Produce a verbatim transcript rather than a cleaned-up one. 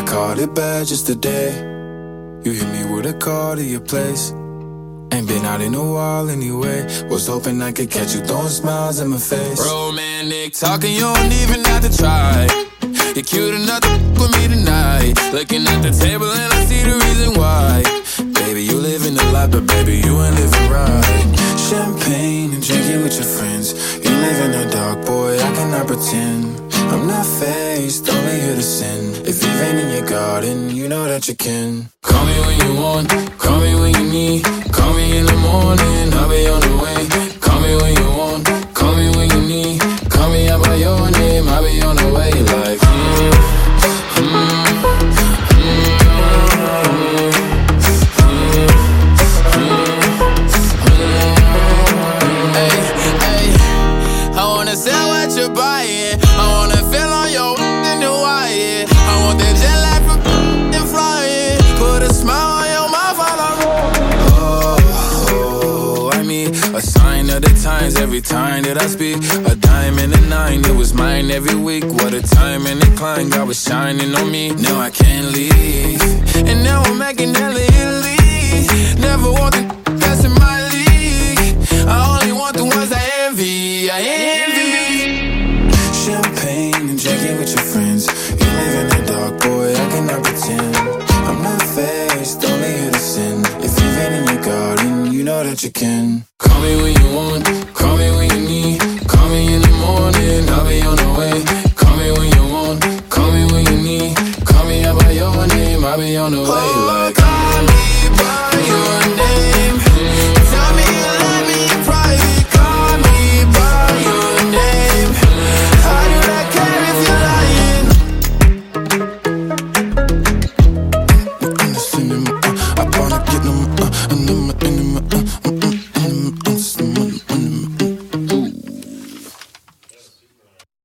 caught it bad just today. You hit me with a call to your place. Ain't been out in a while anyway. Was hoping I could catch you throwing smiles in my face. Romantic talking, you don't even have to try. You're cute enough to f with me tonight. Looking at the table and I see the reason why. Baby, you living the life, but baby, you ain't living right. Champagne and drinking with your friends. You live in the dark, boy, I cannot pretend. I'm not faced, only here to sin. If you've been in your garden, you know that you can. Call me when you want, call me when you need. Call me in the morning, I'll be on the way. Call me when you want, call me when you need. Call me out by your name, I'll be on the way. Like, mm, mm, mm, mm, hey, hey, I wanna sell what you're buying. I wanna feel on your in the wire. I want that jet lag from and flying. Put a smile on your mouth while I'm oh, I mean, a sign of the times every time that I speak. A diamond and a nine, it was mine every week. What a time and a climb, God was shining on me. Now I can't leave, and now I'm making hella Italy. Never want the that's in my league. I only want the ones I envy. I envy. Champagne and drinking with your friends. You live in the dark, boy, I cannot pretend. I'm not faced, only here to sin. If you've been in your garden, you know that you can.